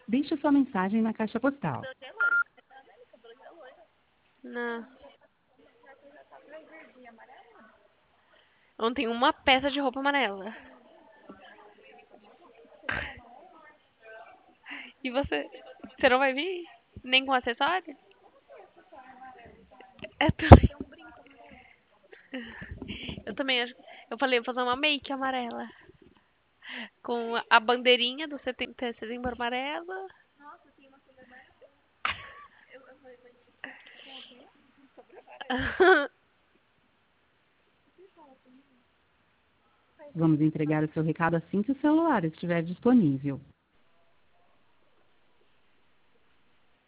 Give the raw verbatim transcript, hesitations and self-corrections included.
Deixe sua mensagem na caixa postal. Não. Ontem uma peça de roupa amarela. E você? Você não vai vir? Nem com acessório? É também. Eu também acho. Eu falei, vou fazer uma make amarela. Com a bandeirinha do setembro, setembro amarelo. Vamos entregar o seu recado assim que o celular estiver disponível.